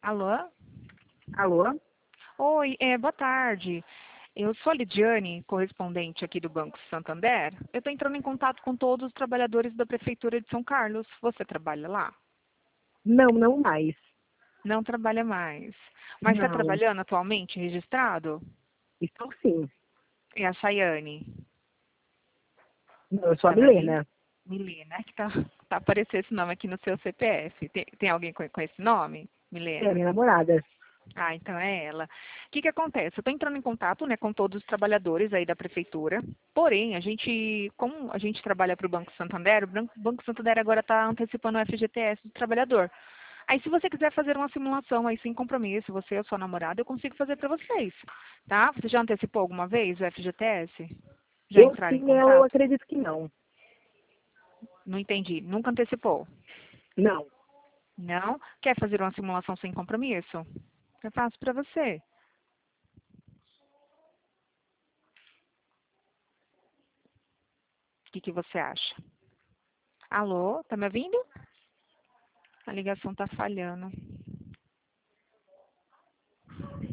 Alô? Alô? Oi, boa tarde. Eu sou a Lidiane, correspondente aqui do Banco Santander. Eu estou entrando em contato com todos os trabalhadores da Prefeitura de São Carlos. Você trabalha lá? Não, não mais. Não trabalha mais. Mas está Não. trabalhando atualmente, registrado? Estou sim. É a Chayane. Não, eu sou a Tá me ouvindo? Milena. Milena, é que tá aparecendo esse nome aqui no seu CPF. Tem alguém com esse nome? É, Milena? minha namorada. Ah, então é ela. O que que acontece? Eu estou entrando em contato, né, com todos os trabalhadores aí da prefeitura. Porém, como a gente trabalha para o Banco Santander, Banco Santander agora está antecipando o FGTS do trabalhador. Aí, se você quiser fazer uma simulação aí sem compromisso, você ou sua namorada, eu consigo fazer para vocês, tá? Você já antecipou alguma vez o FGTS? Já Eu entraram em sim, eu contato? acredito que não. Não entendi. Nunca antecipou? Não. Não? Quer fazer uma simulação sem compromisso? Eu faço para você. O que que você acha? Alô, tá me ouvindo? A ligação tá falhando.